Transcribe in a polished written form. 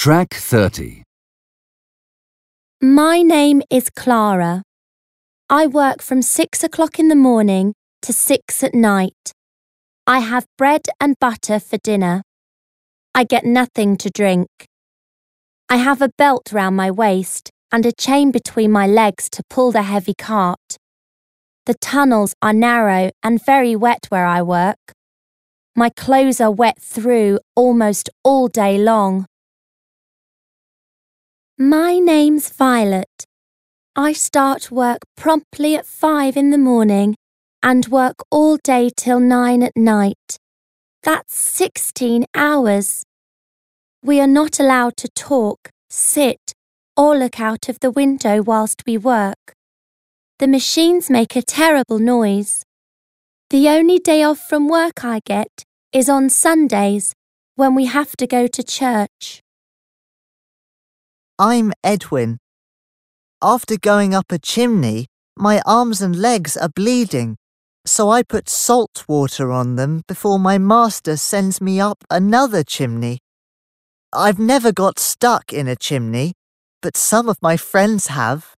Track 30. My name is Clara. I work from 6 o'clock in the morning to 6 at night. I have bread and butter for dinner. I get nothing to drink. I have a belt round my waist and a chain between my legs to pull the heavy cart. The tunnels are narrow and very wet where I work. My clothes are wet through almost all day long. My name's Violet. I start work promptly at 5 in the morning and work all day till 9 at night. That's 16 hours. We are not allowed to talk, sit, or look out of the window whilst we work. The machines make a terrible noise. The only day off from work I get is on Sundays when we have to go to church. I'm Edwin. After going up a chimney, my arms and legs are bleeding, so I put salt water on them before my master sends me up another chimney. I've never got stuck in a chimney, but some of my friends have.